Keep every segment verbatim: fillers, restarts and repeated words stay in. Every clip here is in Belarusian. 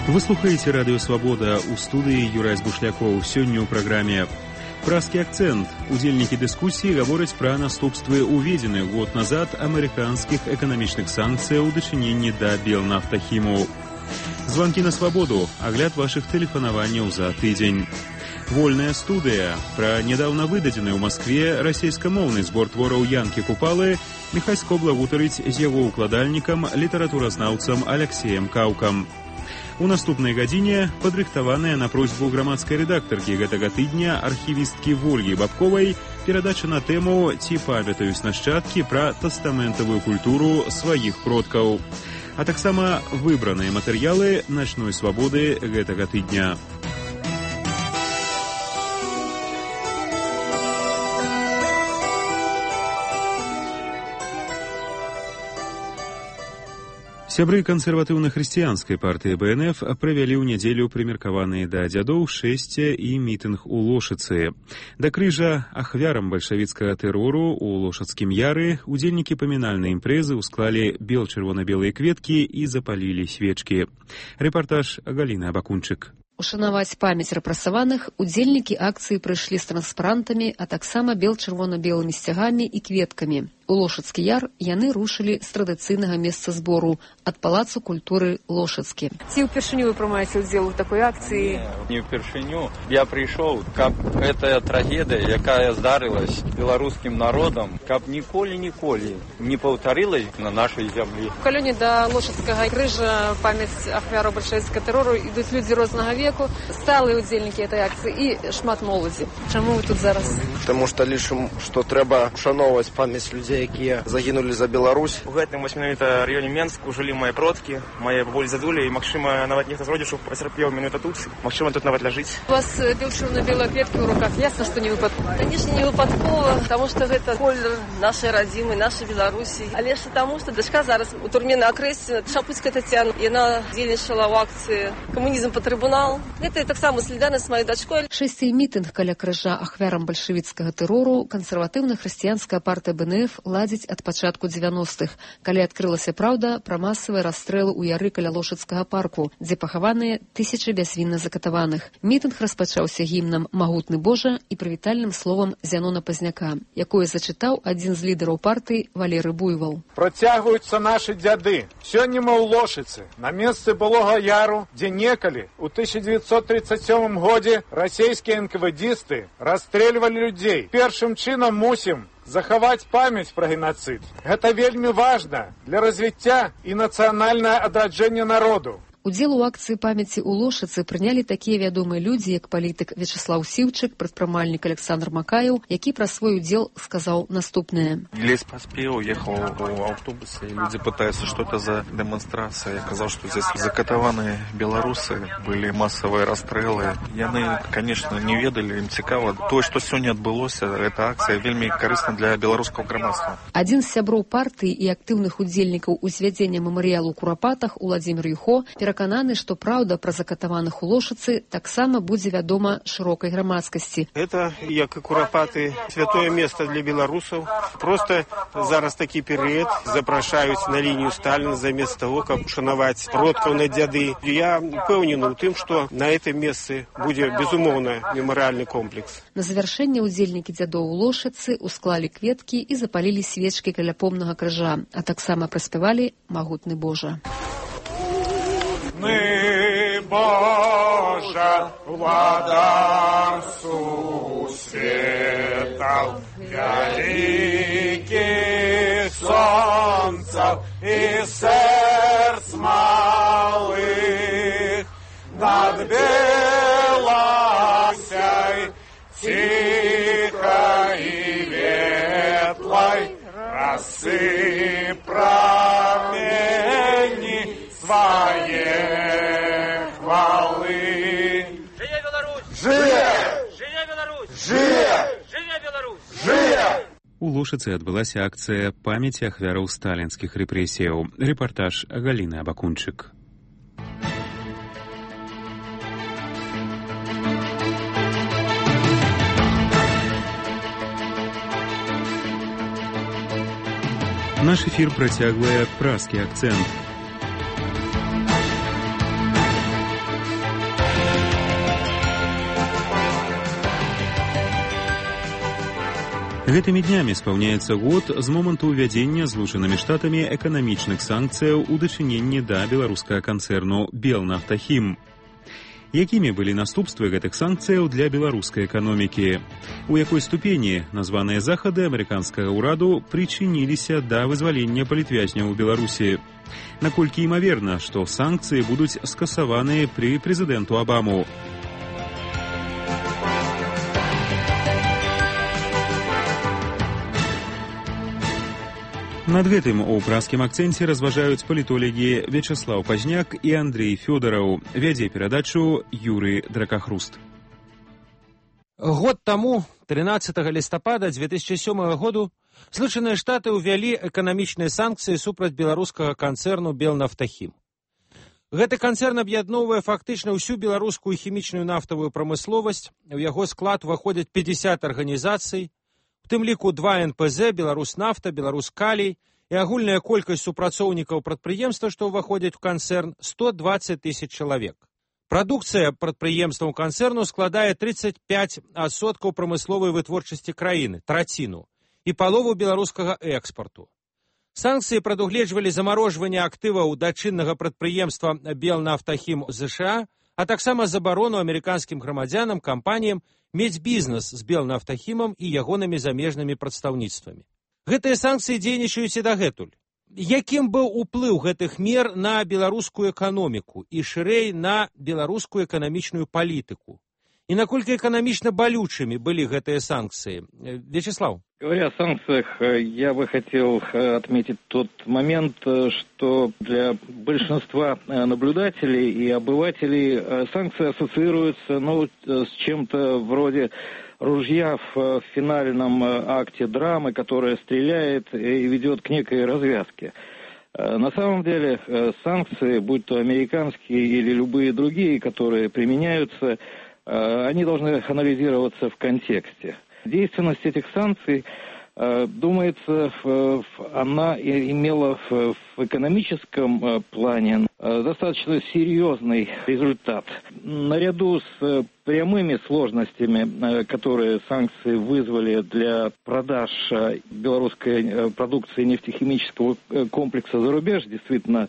Вы слухаеце радыё Свабода, у студыі Юрай Збушлякоў. Сёння ў праграме «Празкі акцэнт». Удзельнікі дыскусіі гавораць пра наступствы уведзеных год назад амерыканскіх эканамічных санкцыяў у дачыненні да Белнафтахіму. Званкі на свабоду, агляд вашых тэлефанаванняў за тыдзень. Вольная студыя. Пра нядаўна выдадзены ў Маскве расейскамоўны збор твораў Янкі Купалы Міхась Скобла гутарыць з яго укладальнікам, літаратуразнаўцам Аляксеем Каўкам. У наступнай гадзіне падрыхтаваная на просьбу грамадскай рэдактаркі гэтага тыдня архівісткі Вольгі Бабковай перадача на тэму «Ці памятаюць нашчадкі пра тастаментавую культуру сваіх продкаў», а таксама выбраныя матэрыялы начной свабоды гэтага тыдня. Сябры кансерватыўна-хрысціянскай партыі Бэ Эн Эф правялі ў нядзелю прымеркаваныя да дзядоў шэсце і мітынг у Лошыцы. Да крыжа ахвярам бальшавіцкага тэрору ў Лошыцкім яры удзельнікі памінальнай імпрэзы ўсклалі бел-чырвона-белыя кветкі і запалілі свечкі. Рэпартаж Галіны Абакунчык. Ушанаваць памяць рэпрэсаваных удзельнікі акцыі прыйшлі з транспарантамі, а таксама бел-чырвона-белымі сцягамі і кветкамі. У Лошыцкі яр яны рушылі з традыцыйнага месца збору ад палацу культуры Лошыцкі. Ці ўпершыню вы прымаеце ўдзел у такой акцыі? Не ўпершыню. Я прыйшоў, каб гэтая трагедыя, якая здарылась беларускім народам, каб ніколі-ніколі не паўтарылась на нашай зямлі. У калёне да Лошыцкага крыжа памяць ахвяраў бальшавіцкага тэрору ідуць людзі рознага веку, сталыя ўдзельнікі гэтай акцыі і шмат моладзі. Чаму вы тут зараз? Таму што лічым, што трэба ушаноўваць памяць людзей, якія загінулі за Беларусь. У гэтым вось менавіта раёне Менску жылі мае продкі, мае бабулі дзядулі, і магчыма нават нехта з родзічаў пацярпеў менавіта тут. Магчыма тут нават ляжыць. У вас бел-чырвона-белыя кветкі ў руках. Ясна, што не выпадкова. Канешне, не выпадкова, таму што гэта колер нашай радзімы, нашай Беларусі. Але ж таму, што дачка зараз у турме на акрэсе, Шапуцкая Тацяна, яна дзейнічала ў акцыі «Камунізм па трыбунал». Гэта таксама салідарнасць з маёй дачкой. Шэсце і мітынг каля крыжа ахвярам бальшавіцкага тэрору кансерватыўна-хрысціянская партыя Бэ Эн Эф ладзіць ад пачатку дзевяностых, калі адкрылася праўда пра масавыя расстрэлы ў яры каля Лошыцкага парку, дзе пахаваныя тысячы бязвінна закатаваных. Мітынг распачаўся гімнам «Магутны Божа» і прывітальным словам Зянона Пазняка, якое зачытаў адзін з лідараў партыі Валерый Буйвал. Працягваюцца нашы дзяды. Сёння мы ў Лошыцы, на месцы былога яру, дзе некалі у тысяча дзевяцьсот тридцать сёмым годзе расейскія энкавэдзісты расстрэльвалі людзей. Першым чынам мусім захаваць памяць пра генацыд. Гэта вельмі важна для развіцця і нацыянальнае адраджэння народу. Удзел у акцыі памяці ў Лошыцы прынялі такія вядомыя людзі, як палітык Вячаслаў Сіўчык, прадпрымальнік Александр Макаеў, які пра свой удзел сказаў наступнае. Лес поспел, ехал в автобусе, и люди пытаются что-то за демонстрацией. Я сказал, что здесь закатованные белорусы, были массовые расстрелы. Яны, конечно, не ведали, им цікаво. То, что сегодня отбылось, эта акция вельмі корыстна для белорусского грамадства. Адзін з сяброў партыі і актыўных удзельнікаў узвядзення мемарыялу ў Курапатах Уладзімір Юхо перакананы, што праўда пра закатаваных у Лошыцы таксама будзе вядома шырокай грамадскасці. Это, як і Курапаты, святое место для беларусаў. Просто зараз такі перыяд запрашаюць на лінію Сталіна замест того, каб ушанаваць продкаў на дзяды. Я упэўнены ў тым, што на гэтым месцы будзе безумоўна мемарыяльны комплекс. На завяршэнне удзельнікі дзядоў у Лошыцы усклалі кветкі і запалілі свечкі каля помнага крыжа, а таксама праспявалі «Магутны Божа». Мы, Божа, владар сусветаў, вялікіх сонцаў і сэрц малых, над беласяй ціхай і ветлай расы прамені свае хвалы. Жыве Беларусь! Жыве! Жыве Беларусь! Жыве! Жыве Беларусь! Жыве! У Лошыцы адбылася акцыя памяці ахвяраў сталінскіх рэпрэсіяў. Рэпартаж Галіны Абакунчык. Наш эфір працягвае празкі акцэнт. Гэтымі днямі спаўняецца год з моманту ўвядзення злучанымі штатамі эканамічных санкцыяў у дачыненні да беларускага канцэрну «Белнафтахім». Якімі былі наступствы гэтых санкцыяў для беларускай эканомікі? У якой ступені названыя захады амерыканскага ўраду прычыніліся да вызвалення палітвязняў у Беларусі? Наколькі імаверна, што санкцыі будуць скасаваныя пры прэзідэнту Абаму? Над гэтым у праскім акцэнце разважаюць палітолагі Вячеслав Пазняк і Андрей Фёдараў. Вядзе перадачу Юрый Дракахруст. Год таму, трынаццатага лістапада дзве тысячы сёмага году, Злучаныя Штаты ўвялі эканамічныя санкцыі супраць беларускага канцэрну «Белнафтахім». Гэты канцэрн аб'ядноўвае фактычна ўсю беларускую хімічную нафтавую прамысловасць, у яго склад уваходзяць пятьдесят арганізацый, у тым ліку два эн пэ зэ, Беларуснафта, Беларускалій і агульная колькасць супрацоўнікаў прадпрыемства, што ўваходзяць у канцэрн, сто двадцать тысяч чалавек. Прадукцыя прадпрыемстваў канцэрну складае тридцать пять адсоткаў прамысловай вытворчасці краіны, траціну, і палову беларускага экспарту. Санкцыі прадугледжвалі замарожванне актываў дачыннага прадпрыемства «Белнафтахім» ЗША, а таксама забарону амерыканскім грамадзянам, кампаніям мець бізнес з «Белнафтахімам» і ягонымі замежнымі прадстаўніцтвамі. Гэтыя санкцыі дзейнічаюць і дагэтуль. Якім быў уплыў гэтых мер на беларускую эканоміку і шырэй на беларускую эканамічную палітыку? И наколькі экономично болючими были гэтые санкции? Вячеслав. Говоря о санкциях, я бы хотел отметить тот момент, что для большинства наблюдателей и обывателей санкции ассоциируются ну, с чем-то вроде ружья в финальном акте драмы, которая стреляет и ведет к некой развязке. На самом деле санкции, будь то американские или любые другие, которые применяются, они должны анализироваться в контексте. Действенность этих санкций, думается, она имела в экономическом плане достаточно серьезный результат. Наряду с прямыми сложностями, которые санкции вызвали для продаж белорусской продукции нефтехимического комплекса за рубеж, действительно,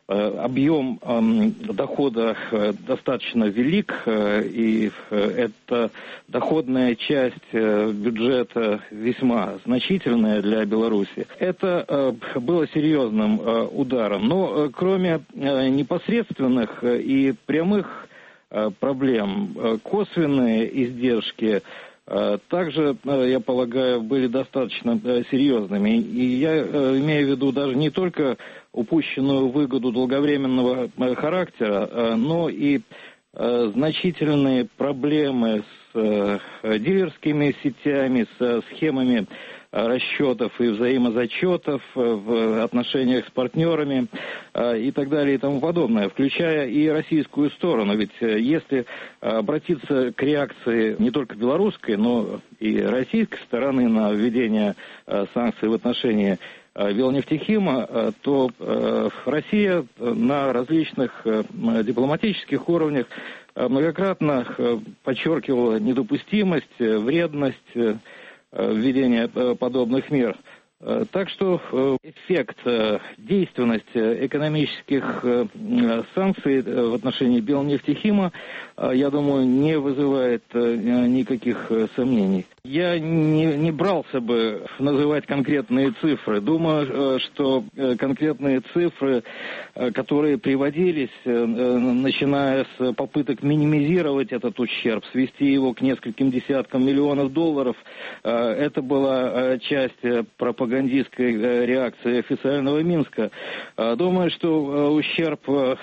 объем э, дохода э, достаточно велик, э, и э, эта доходная часть э, бюджета весьма значительная для Беларуси. Это э, было серьезным э, ударом. Но э, кроме э, непосредственных э, и прямых э, проблем, э, косвенные издержки э, также, э, я полагаю, были достаточно э, серьезными. И я э, имею в виду даже не только упущенную выгоду долговременного характера, но и значительные проблемы с дилерскими сетями, со схемами расчетов и взаимозачетов в отношениях с партнерами и так далее и тому подобное, включая и российскую сторону. Ведь если обратиться к реакции не только белорусской, но и российской стороны на введение санкций в отношении Белнефтехима, то Россия на различных дипломатических уровнях многократно подчеркивала недопустимость, вредность введения подобных мер. Так что эффект, действенность экономических санкций в отношении Белнефтехима, я думаю, не вызывает никаких сомнений. Я не, не брался бы называть конкретные цифры. Думаю, что конкретные цифры, которые приводились, начиная с попыток минимизировать этот ущерб, свести его к нескольким десяткам миллионов долларов, это была часть пропагандистской реакции официального Минска. Думаю, что ущерб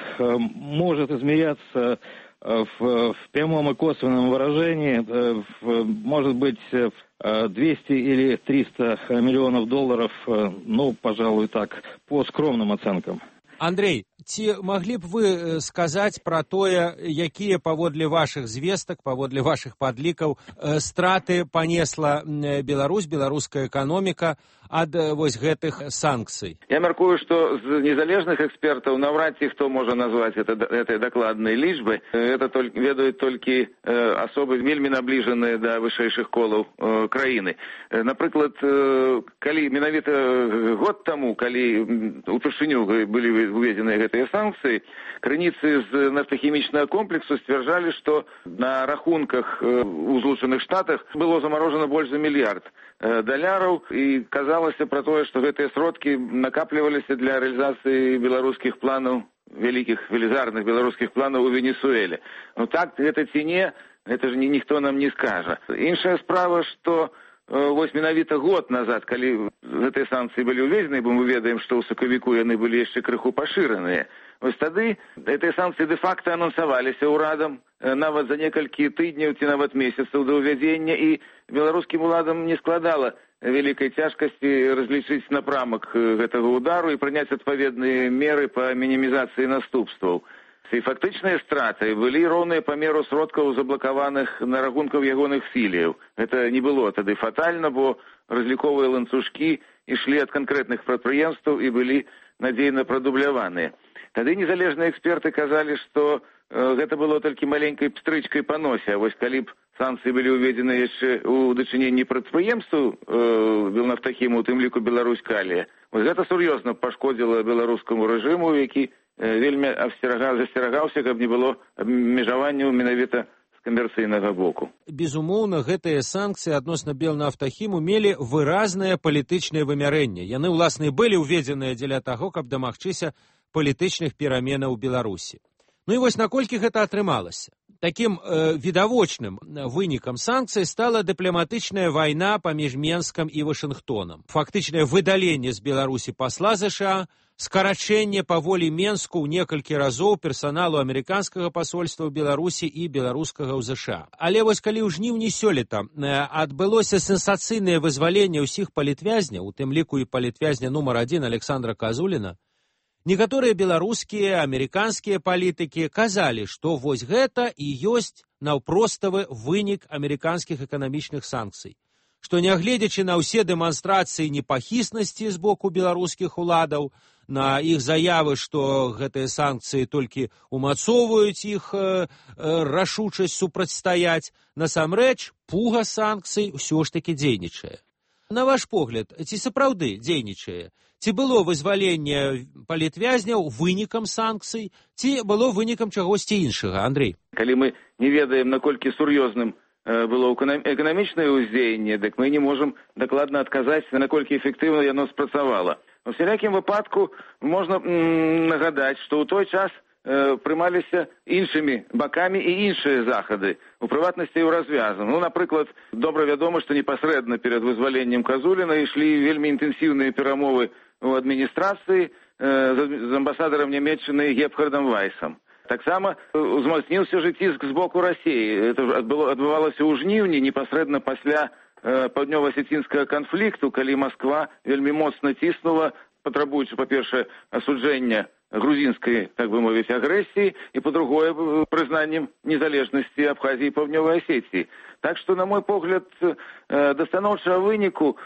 может измеряться В, в прямом и косвенном выражении, в, может быть, двести или триста миллионов долларов, ну, пожалуй, так, по скромным оценкам. Андрей, ці маглі б вы сказаць пра тое, якія паводле вашых звестак, паводле вашых падлікаў страты панесла Беларусь, беларуская эканоміка ад вось гэтых санкцый? Я мяркую, што з незалежных экспертаў наўрад ці хто можа назваць это, это дакладнай лічбы. Это только, ведаюць толькі э, асобы вельмі набліжаныя да вышэйшых колаў э, краіны. Напрыклад, э, калі менавіта год таму, калі упершыню былі уведзеныя гэтыя санкцыі, крыніцы з нафтахімічнага комплексу сцвярджалі, што на рахунках э, у Злучаных Штатах было замарожена больш за мільярд э, даляраў, і казалася пра тое, што гэтыя сродкі накапліваліся для рэалізацыі беларускіх планаў, вялікіх велізарных беларускіх планаў у Венесуэле. Ну так, гэта ці не, гэта ж ніхто нам не скажа. Іншая справа, што вось менавіта год назад, калі гэтыя санкцыі былі ўведзены, бо мы ведаем, што ў сакавіку яны былі яшчэ крыху пашыраныя, вось тады гэтыя санкцыі дэ-факта анансаваліся ўрадам нават за некалькі тыдняў ці нават месяцаў да ўвядзення, і беларускім уладам не складала вялікай цяжкасці разлічыць напрамак гэтага удару і прыняць адпаведныя меры па мінімізацыі наступстваў. І фактычныя страты былі роўныя па меру сродкаў, заблакаваных на рахунках ягоных філіяў. Гэта не было тады фатальна, бо разліковыя ланцужкі ішлі ад канкрэтных прадпрыемстваў і былі надзейна прадубляваныя. Тады незалежныя эксперты казалі, што э, гэта было толькі маленькай пстрычкай па носе, а вось калі б санкцыі былі ўведзены яшчэ ў дачыненні прадпрыемстваў э, Белнафтахіму, у тым ліку Беларусь-Калія, вось гэта сур'ёзна пашкодзіла беларускаму рэжыму, які вельмі засцерагаўся, каб не было абмежаванняў менавіта з камерцыйнага боку. Безумоўна, гэтыя санкцыі адносна Белнафтахіму мелі выразнае палітычнае вымярэнне. Яны, уласна, былі ўведзеныя дзеля таго, каб дамагчыся палітычных пераменаў у Беларусі. Ну і вось наколькі гэта атрымалася? Такім э, відавочным вынікам санкцый стала дыпламатычная вайна паміж Менскам і Вашынгтонам. Фактычнае выдаленне з Беларусі пасла ЗША, скарачэнне па волі Менску ў некалькі разоў персаналу амерыканскага пасольства ў Беларусі і беларускага ў ЗША. Але вось калі ў жніўні сёлета адбылося сенсацыйнае вызваленне ўсіх палітвязняў, у тым ліку і палітвязня нумар адзін Александра Казуліна, некаторыя беларускія, амерыканскія палітыкі казалі, што вось гэта і ёсць наўпроставы вынік амерыканскіх эканамічных санкцый, што нягледзячы на ўсе дэманстрацыі непахіснасці з боку беларускіх уладаў, на іх заявы, што гэтыя санкцыі толькі умацоўваюць іх э, э, рашучасць супрацьстаяць, насамрэч пуга санкцый ўсё ж такі дзейнічае. На ваш погляд, ці сапраўды дзейнічае? Ці было вызваленне палітвязняў вынікам санкцый, ці было вынікам чагосьці іншага, Андрей? Калі мы не ведаем, наколькі сур'ёзным было эканамічнае ўздзеянне, дык мы не можам дакладна адказаць, наколькі эфектыўна яно спрацавала. У всялякім выпадку можна м, нагадаць, што ў той час э, прымаліся іншымі бакамі і іншыя захады, у прыватнасці і ў развязам. Ну, напрыклад, добра вядома, што непасрэдна перад вызваленнем Казуліна ішлі вельмі інтэнсіўныя перамовы ў адміністрацыі э, з амбасадарам Нямецчыны Гепхардам Вайсам. Таксама узмацніўся ж ціск з боку Расіі. Это адбывалася ў жніўні, непасрэдна пасля э, паўднёва-асецінскага канфлікту, калі Масква вельмі моцна ціснула, патрабуючы, па-першае, асуджэння грузінскай, так бы мовіць, агрэсіі, і, па-другое, прызнаннем незалежнасці Абхазіі і Паўднёвай Асецыі. Так што, на мой погляд, да станоўчага выніку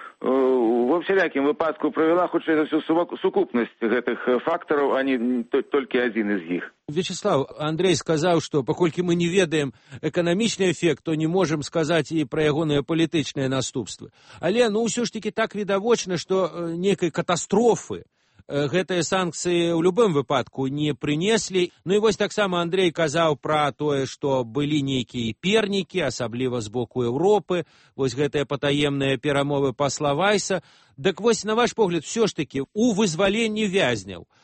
ва всялякім выпадку правяла, хутчэй за ўсё, сукупнасць гэтых фактараў, а не толькі адзін з іх. Вячеслав, Андрей сказаў, што паколькі мы не ведаем эканамічны эфект, то не можам сказаць і пра ягоныя палітычныя наступствы. Але, ну, ўсё ж такі так відавочна, што нейкай катастрофы гэтыя санкцыі ў любым выпадку не прынеслі. Ну і вось таксама Андрей казаў пра тое, што былі нейкія пернікі, асабліва з боку Еўропы, вось гэтыя патаемныя перамовы пасла Вайса. Дык вось, на ваш погляд, все ж такі у вызваленні вязняў э,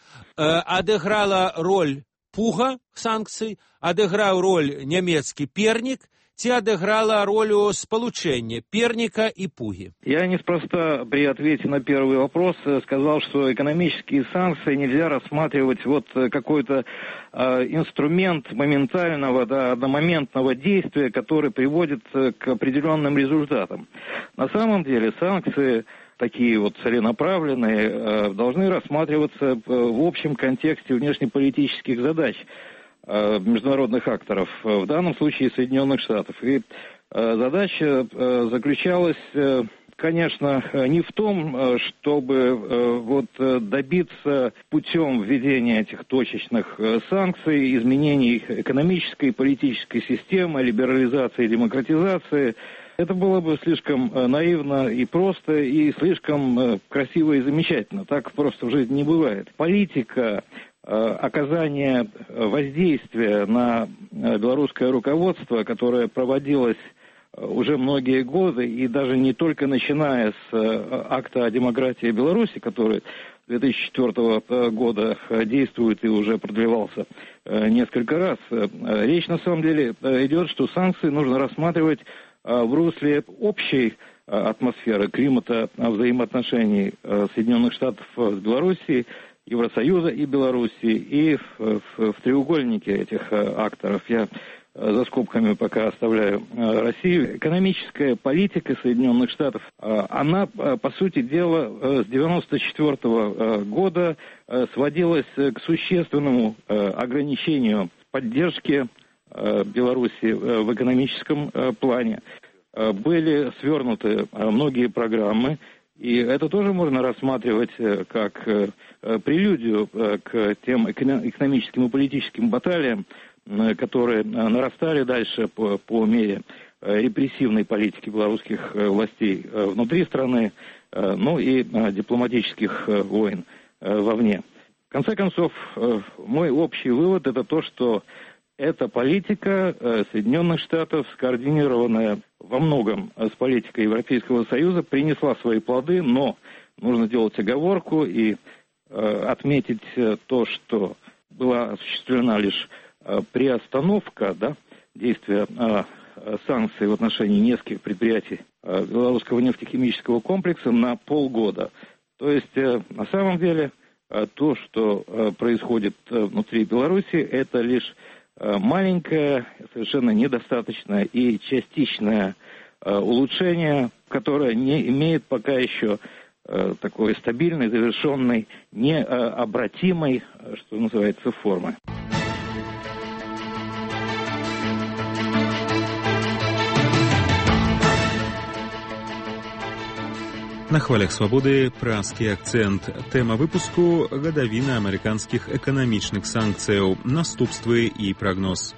адыграла роль пуга санкцый, адыграў роль нямецкі пернік, ці адыграла роль сполучения перника и пуги? Я неспроста при ответе на первый вопрос сказал, что экономические санкции нельзя рассматривать вот какой-то э, инструмент моментального, да, одномоментного действия, который приводит к определенным результатам. На самом деле санкции, такие вот целенаправленные, э, должны рассматриваться в общем контексте внешнеполитических задач международных акторов, в данном случае Соединенных Штатов. И задача заключалась конечно, не в том, чтобы вот добиться путем введения этих точечных санкций, изменений экономической и политической системы, либерализации и демократизации. Это было бы слишком наивно и просто, и слишком красиво и замечательно. Так просто в жизни не бывает. Политика оказания воздействия на белорусское руководство, которое проводилось уже многие годы, и даже не только начиная с акта о демократии Беларуси, который с две тысячи четвёртого года действует и уже продлевался несколько раз. Речь на самом деле идет, что санкции нужно рассматривать в русле общей атмосферы, климата взаимоотношений Соединенных Штатов с Белоруссией, Евросоюза и Белоруссии, и в, в, в треугольнике этих акторов. Я за скобками пока оставляю Россию. Экономическая политика Соединенных Штатов, она, по сути дела, с девяносто четвёртого года сводилась к существенному ограничению поддержки Беларуси в экономическом плане. Были свернуты многие программы, и это тоже можно рассматривать как прелюдию к тем экономическим и политическим баталиям, которые нарастали дальше по, по мере репрессивной политики белорусских властей внутри страны, ну и дипломатических войн вовне. В конце концов, мой общий вывод – это то, что эта политика Соединенных Штатов, скоординированная во многом с политикой Европейского Союза, принесла свои плоды, но нужно делать оговорку и отметить то, что была осуществлена лишь приостановка, да, действия санкций в отношении нескольких предприятий белорусского нефтехимического комплекса на полгода. То есть, на самом деле, то, что происходит внутри Беларуси, это лишь маленькое, совершенно недостаточное и частичное улучшение, которое не имеет пока еще такой стабильной, завершенной, необратимой, что называется, формы. На хвалях свабоды празкі акцэнт. Тэма выпуску гадавіна амерыканскіх эканамічных санкцыяў, наступствы і прагноз.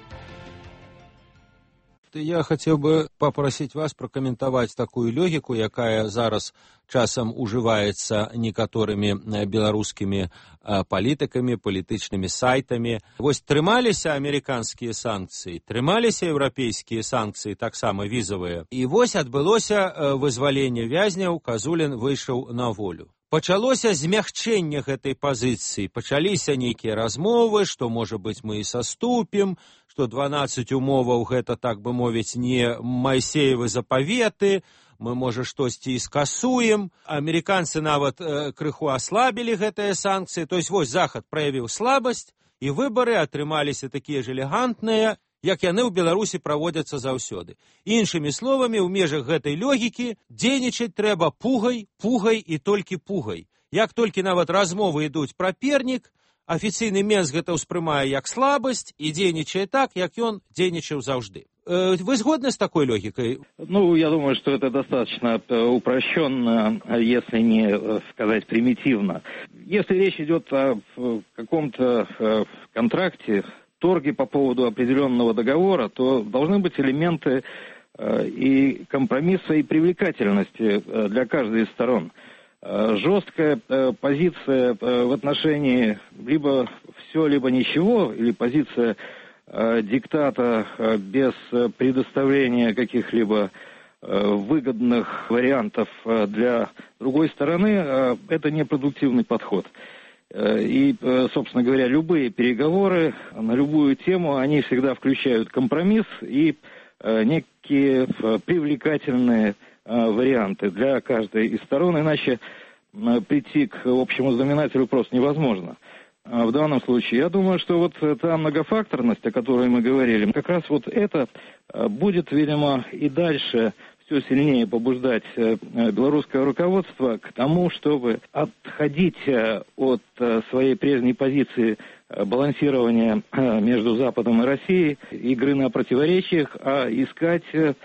Я хотел бы попросить вас прокомментовать такую логику, якая зараз часам уживается некоторыми белорусскими политиками, политичными сайтами. Вось трымаліся американские санкции, трымаліся европейские санкции, так само визовые. И вось адбылося вызваленне вязняў, Казулін выйшаў на волю. Пачалося змягчэнне гэтай пазіцыі, пачаліся нейкія размовы, што, можа быць, мы і саступім, што дванаццаць умоваў гэта, так бы мовіць, не Майсеевы запаветы, мы, можа, штосьці і скасуем. Амерыканцы нават э, крыху аслабілі гэтыя санкцыі, то есть вось Захад праявіў слабасць, і выбары атрымаліся такія ж элегантныя, як яны ў Беларусі праводзяцца заўсёды. Іншымі словамі, ў межах гэтай логікі дзейнічаць трэба пугай, пугай і толькі пугай. Як толькі нават размовы ідуць пра пернік, афіцыйны Менск гэта ўспрымае як слабасць і дзейнічае так, як ён дзейнічаў заўжды. Вы згодны с такой логикой? Ну, я думаю, что это достаточно упрощенно, если не сказать примитивно. Если речь идет о каком-то контракте, торги по поводу определенного договора, то должны быть элементы и компромисса, и привлекательности для каждой из сторон. Жесткая позиция в отношении либо все, либо ничего, или позиция диктата без предоставления каких-либо выгодных вариантов для другой стороны, это непродуктивный подход. И, собственно говоря, любые переговоры на любую тему, они всегда включают компромисс и некие привлекательные варианты для каждой из сторон, иначе прийти к общему знаменателю просто невозможно. В данном случае, я думаю, что вот та многофакторность, о которой мы говорили, как раз вот это будет, видимо, и дальше все сильнее побуждать белорусское руководство к тому, чтобы отходить от своей прежней позиции балансирования между Западом и Россией, игры на противоречиях, а искать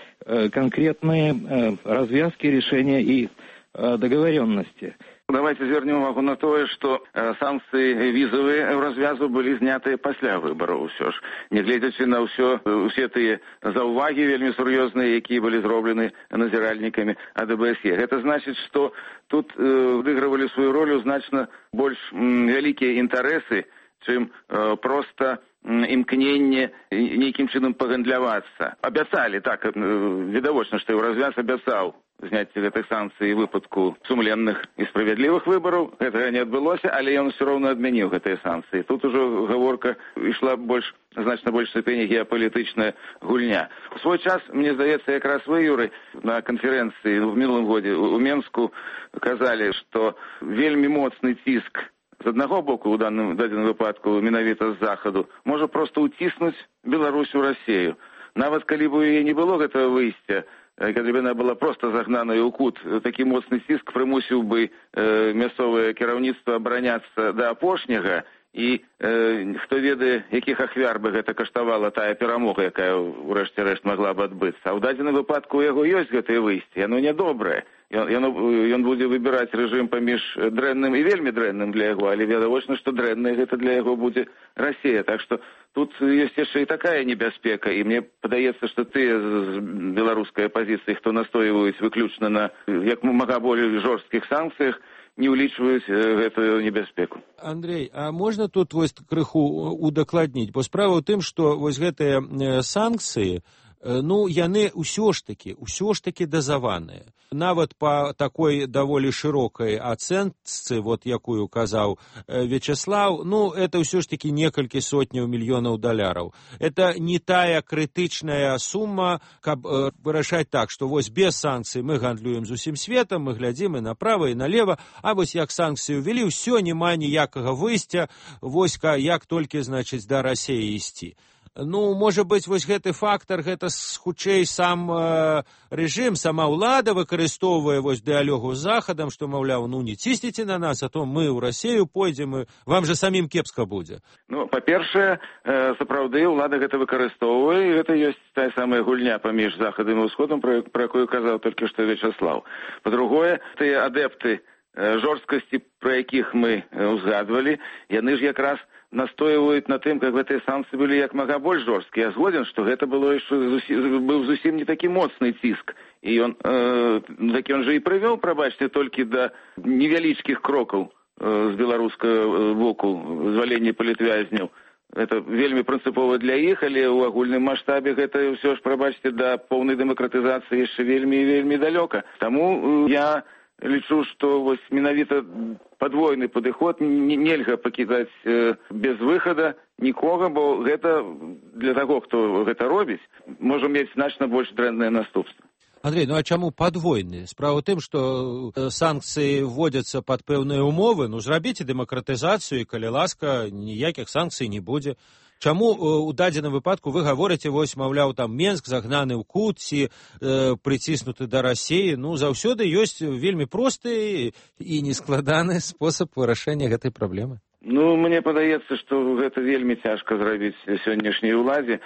конкретные развязки, решения и договоренности. Давайте звернем увагу на тое, што санкцыі візавыя ў развязу былі знятыя пасля выбараў ўсё ж. Нягледзячы на ўсё, усе тыя заўвагі вельмі сур'ёзныя, якія былі зроблены назіральнікамі ад бэ эс е. Гэта значыць, што тут э, выйгравалі сваю ролю значна больш м, вялікія інтарэсы, чым э, проста імкненне нейкім чынам пагандлявацца. Абяцалі, так, відавочна, што Еўразвяз абяцаў зняцце гэтых санкцый у выпадку сумленных і справядлівых выбараў. Гэтага не адбылося, але ён все роўна адмяніў гэтыя санкцыі. Тут ужо гаворка ішла больш, значна больш ступені геапалітычная гульня. У свой час, мне здаецца, якраз вы, Юрый, на канферэнцыі в мінулым годзе у Менску казалі, што вельмі моцны ціск з аднаго боку, у данным дадзеным выпадку, менавіта з захаду, можа проста ўціснуць Беларусь у Расію. Нават калі б у яе не было гэтага выйсця, калі б яна была проста загнаная ў кут, такі моцны ціск прымусіў бы э, мясцовае кіраўніцтва абараняцца да апошняга, і э, хто ведае, якіх ахвяр бы гэта каштавала тая перамога, якая ўрэшце рэшт магла б адбыцца. А ў дадзеным выпадку у яго ёсць гэтае выйсце, яно нядобрае. Ён, ён будзе выбіраць рэжым паміж дрэнным і вельмі дрэнным для яго, але відавочна, што дрэннае гэта для яго будзе Расія. Так што тут ёсць яшчэ і такая небяспека, і мне падаецца, што тыя з беларускай апазіцыі, хто настойваюць выключна на як мага болей жорсткіх санкцыях, не ўлічваюць гэтую небяспеку. Андрей, а можна тут вось крыху удакладніць? Бо справа ў тым, што вось гэтыя санкцыі, ну, яны ўсё ж такі, ўсё ж такі дазаваныя. Нават па такой даволі шырокай ацэнцы, вот якую казаў Вячеслав, ну, это ўсё ж такі некалькі сотняў мільёнаў даляраў. Это не тая крытычная сума, каб э, вырашаць так, што вось без санкцый мы гандлюем з усім светам, мы глядзім і направа, і налева, а вось як санкцыі ўвялі, ўсё, няма ніякага выйсця, вось як толькі, значыць, да Расіі ісці. Ну, можа быць, вось гэты фактар, гэта хутчэй сам э, рэжым, сама ўлада выкарыстоўвае вось дыялогу з Захадам, што, маўляў, ну, не цісніце на нас, а то мы ў Расію пойдзем, і вам жа самім кепска будзе. Ну, па-першае, э, сапраўды, ўлада гэта выкарыстоўвае, і гэта ёсць тая самая гульня паміж Захадам і Усходам, пра, пра якую казаў толькі што Вячеслав. Па-другое, тыя адэпты э, жорсткасці, пра якіх мы э, узгадвалі, яны ж якраз настойваюць на тым, как гэтыя санкцыі былі як мага больш жорсткія. Я згоден, што гэта было яшчэ зусім, быў зусім не такі моцны ціск. І ён, э, такі ён жа і прывёў, прабачце, толькі да невялічкіх крокаў э, з беларускага боку звалення палітвязняў. Это вельмі прынцыпова для іх, але ў агульным маштабе гэта ўсё ж, прабачце, да поўнай дэмакратызацыі яшчэ вельмі і вельмі далёка. Таму э, я лічу, што вось менавіта падвойны падыход нельга пакідаць э, без выхада нікога, бо гэта для таго, хто гэта робіць, можа мець значна больш дрэннае наступства. Андрей, ну а чаму падвойны? Справа ў тым, што санкцыі вводзяцца пад пэўныя умовы, ну зрабіце дэмакратызацыю, і калі ласка, ніякіх санкцый не будзе. Чаму у дадзеным выпадку вы гаворыце, вось, маўляў, там Менск загнаны ў кут ці э, прыціснуты да Расіі? Ну, заўсёды ёсць вельмі просты і нескладаны спосаб вырашэння гэтай праблемы. Ну, мне падаецца, што гэта вельмі цяжка зрабіць сённяшняй уладзе,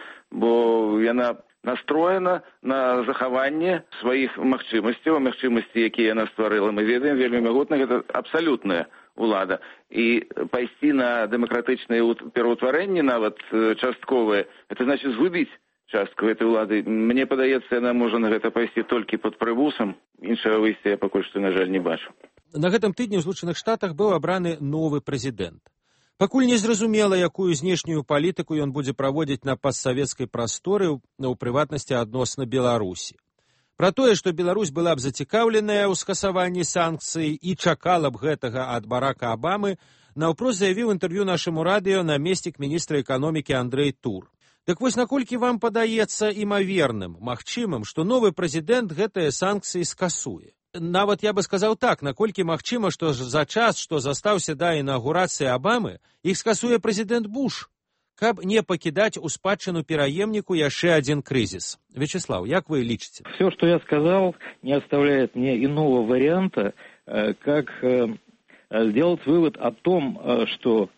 бо яна настроена на захаванне сваіх магчымасцяў, магчымасці, якія яна стварыла. Мы ведаем, вельмі магутна, гэта абсалютная улада. І пайсці на дэмакратычнае пераўтварэнне, нават частковае, это значыць згубіць частку гэтай улады. Мне падаецца, яна можа на гэта пайсці толькі пад прывусам. Іншага выйсця я пакуль што, на жаль, не бачу. На гэтым тыдні ў Злучаных Штатах быў абраны новы прэзідэнт. Пакуль не зразумела, якую знешнюю палітыку ён будзе праводзіць на постсавецкай прасторы, у прыватнасці адносна Беларусі. Пра тое, што Беларусь была б зацікаўленая ў скасаванні санкцый і чакала б гэтага ад Барака Абамы, наўпрост заявіў інтэрв'ю нашаму радыё намеснік міністра эканомікі Андрэй Тур. Так вось, наколькі вам падаецца імаверным, магчымым, што новы прэзідэнт гэтыя санкцыі скасуе? Нават я бы сказаў так, наколькі магчыма, што за час, што застаўся да інаўгурацыі Абамы, іх скасуе прэзідэнт Буш. каб не пакідаць у спадчыну пераемніку яшчэ адзін крызіс. Вячеслав, як вы лічыце? Все, что я сказал, не оставляет мне иного варианта, как сделать вывод о том, что